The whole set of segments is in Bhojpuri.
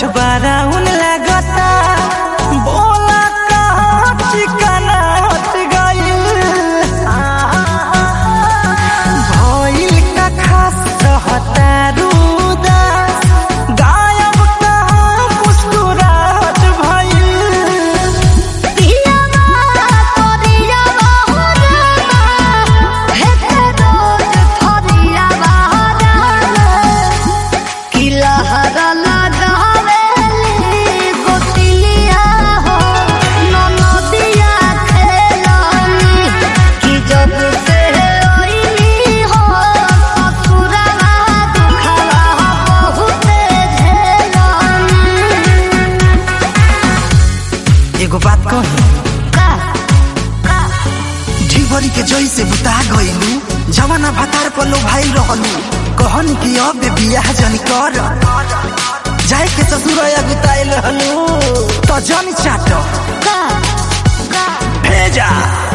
बारा उन लगता बोला कहाँ ठिकाना हट गइल भइल का खास रहता रुदास गायब कहाँ मुस्कुराहट भइल एगो बात कही ढिबरी के जई से बुता गइलू जवाना भतार पर लो भाई रहलू कहन कि अब बियाह जन कर जाए के ससुर गुताइल रहलू तो जन चाट भेजा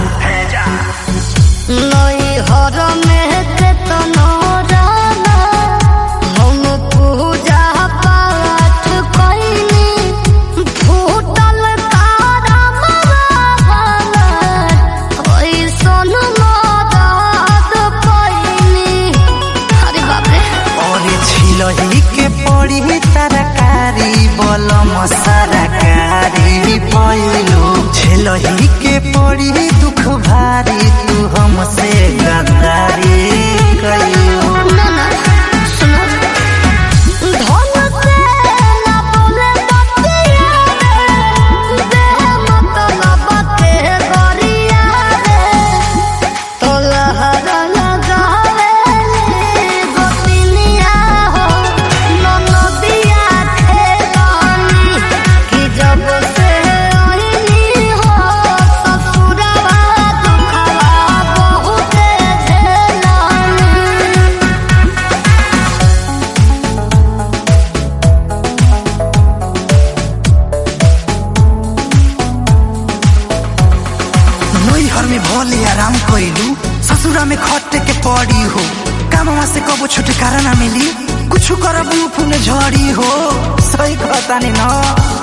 नई हर में के तनोरा हम पूजा पाठ कइनी फूटल तारा मवाला ओइसन मदद कइनी अरे बाप रे और छिलही के पड़ी तरकारी बलम सरकारी पैलो छिलही के पड़ी दुख भारी तू हमसे गद्दारी कइलो ना ना सुनो धन से ना बोले बतिया रे मतलब के गरिया रे तो लहरा लगावे गोतिनिया हो ननदिया खेलानी कि जब से आईनी हो ससुरवा दुखवा बहुत झेलानी नैहर में भले आराम कइलू ससुरा में खटे के पड़ी हो कामवा से कबो छुटकारा ना मिली कुछ करबू फूल झड़ी हो सही कहता नहीं ना